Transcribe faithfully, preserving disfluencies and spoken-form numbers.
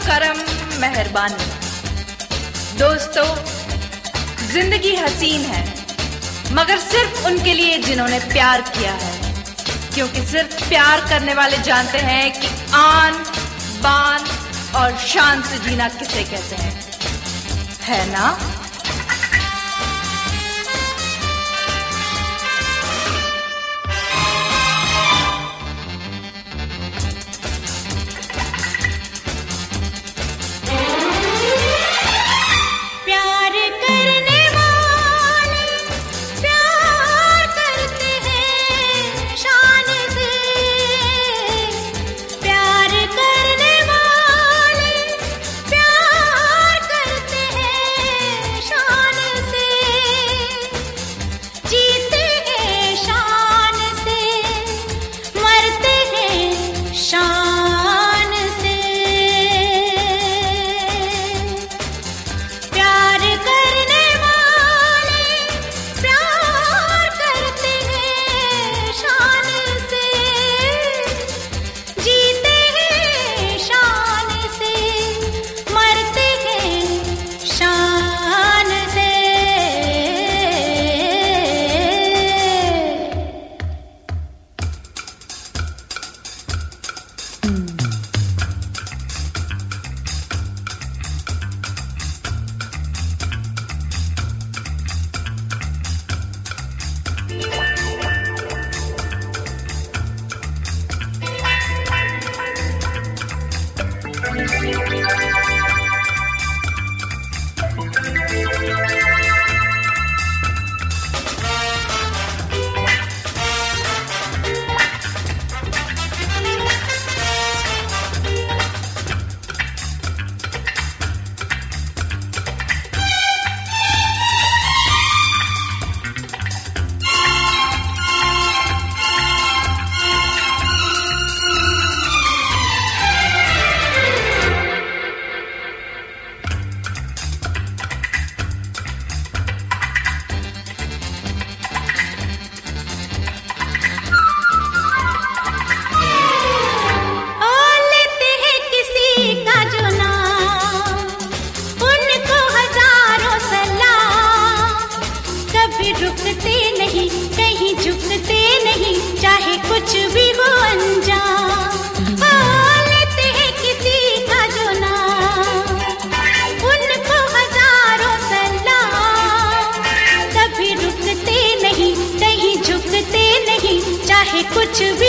करम मेहरबानी। दोस्तों, जिंदगी हसीन है मगर सिर्फ उनके लिए जिन्होंने प्यार किया है, क्योंकि सिर्फ प्यार करने वाले जानते हैं कि आन बान और शान से जीना किसे कहते हैं, है ना? रुकते नहीं, कहीं झुकते नहीं, चाहे कुछ भी हो अंजाम। लेते हैं किसी का जो नाम, उनको हजारों सलाम। कभी रुकते नहीं, कहीं झुकते नहीं, चाहे कुछ भी